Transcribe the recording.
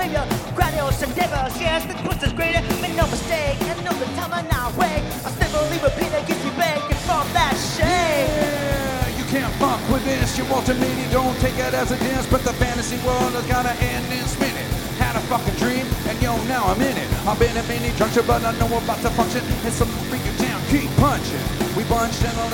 savior, grandiose endeavors. Yes, the quest is greater, make no mistake, and know the time on our way. I still believe a Peter gets you begging from that shade. Yeah, you can't fuck with this. You want to mean you don't take it as a dance, but the fantasy world has gotta end in spinning. Had a fucking dream, and yo, now I'm in it. I've been in many juncture, but I know about to function. It's some freaking town, keep punching. We bunched in a